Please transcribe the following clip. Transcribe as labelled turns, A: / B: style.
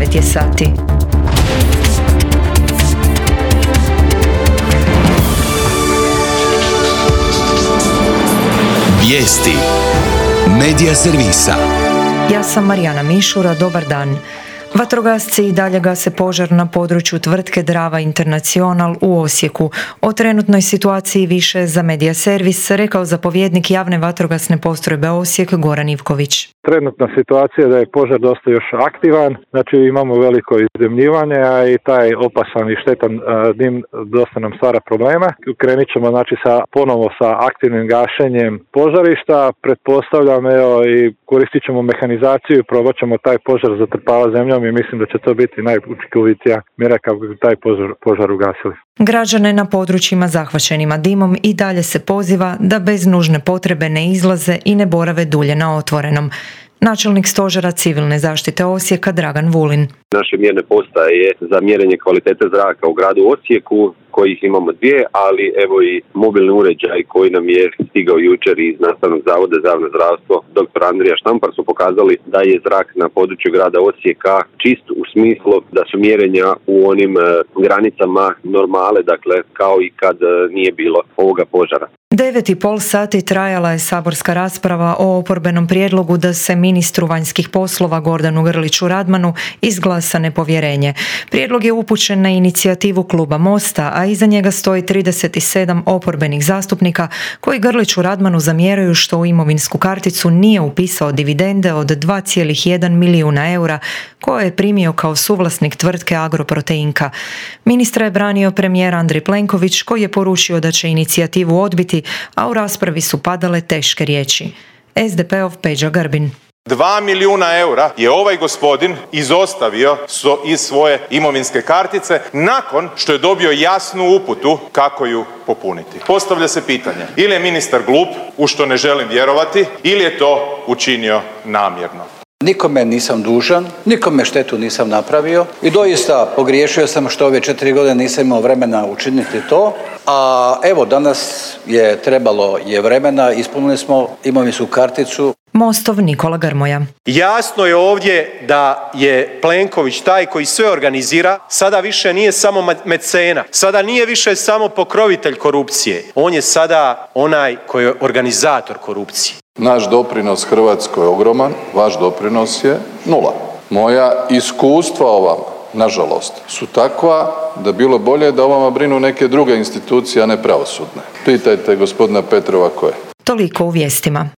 A: 9 je sati.
B: Vijesti Medija servisa.
A: Ja sam Marijana Mišura, dobar dan. Vatrogasci i dalje gase požar na području tvrtke Drava International u Osijeku. O trenutnoj situaciji više za Medija servis rekao zapovjednik javne vatrogasne postrojbe Osijek Goran Ivković.
C: Trenutna situacija je da je požar dosta još aktivan, znači imamo veliko izdimljivanje, a i taj opasan i štetan dim dosta nam stvara problema. Krenit ćemo ponovo sa aktivnim gašenjem požarišta, pretpostavljam i koristit ćemo mehanizaciju i probat ćemo taj požar zatrpavati zemljom i mislim da će to biti najučinkovitija mjera kako bi taj požar ugasili.
A: Građane na područjima zahvaćenima dimom i dalje se poziva da bez nužne potrebe ne izlaze i ne borave dulje na otvorenom. Načelnik stožera civilne zaštite Osijeka Dragan Vulin.
D: Naše mjerne postaje za mjerenje kvalitete zraka u gradu Osijeku, kojih imamo 2, ali evo i mobilni uređaj koji nam je stigao jučer iz Nastavnog zavoda za javno zdravstvo dr. Andrija Štampar su pokazali da je zrak na području grada Osijeka čist u smislu da su mjerenja u onim granicama normale, dakle kao i kad nije bilo ovoga požara.
A: 9,5 sati trajala je saborska rasprava o oporbenom prijedlogu da se ministru vanjskih poslova Gordanu Grliću Radmanu izglasa nepovjerenje. Prijedlog je upućen na inicijativu kluba Mosta, a iza njega stoji 37 oporbenih zastupnika koji Grliću Radmanu zamjeraju što u imovinsku karticu nije upisao dividende od 2,1 milijuna eura koje je primio kao suvlasnik tvrtke Agroproteinka. Ministra je branio premijer Andrej Plenković koji je poručio da će inicijativu odbiti, a u raspravi su padale teške riječi. SDP-ov Peđa Grbin.
E: 2 milijuna eura je ovaj gospodin izostavio iz svoje imovinske kartice nakon što je dobio jasnu uputu kako ju popuniti. Postavlja se pitanje, ili je ministar glup, u što ne želim vjerovati, ili je to učinio namjerno.
F: Nikome nisam dužan, nikome štetu nisam napravio i doista pogriješio sam što ove 4 godine nisam imao vremena učiniti to. A evo danas je trebalo vremena, ispunili smo imovinsku karticu.
A: Mostov Nikola Grmoja.
G: Jasno je ovdje da je Plenković taj koji sve organizira, sada više nije samo mecena, sada nije više samo pokrovitelj korupcije, on je sada onaj koji je organizator korupcije.
H: Naš doprinos Hrvatskoj je ogroman, vaš doprinos je 0. Moja iskustva o vama, nažalost, su takva da bilo bolje da o vama brinu neke druge institucije, a ne pravosudne. Pitajte gospodina Petrova koje.
A: Toliko u vijestima.